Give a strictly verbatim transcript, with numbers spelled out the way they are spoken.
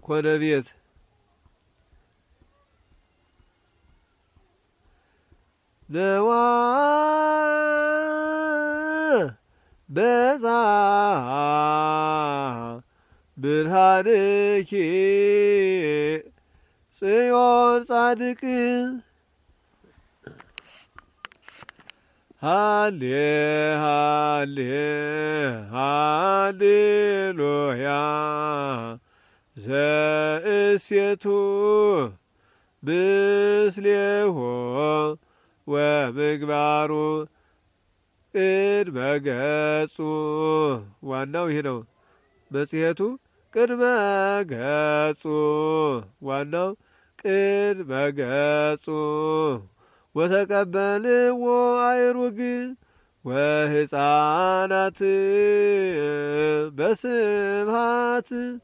ኮነ ቤት ነዋ በዛ ብርሃንኪ ጽዮን ጻድቅ ሃሌ ሃሌ ሃሌሉያ ዘእሴቱ ብስሌሆ ወምግባሩ ቅድመ ገጹ ዋናው ይህ ነው። መጽሔቱ ቅድመ ገጹ ዋናው ቅድመ ገጹ ወተቀበልዎ አይሩግ ወሕፃናት በስብሐት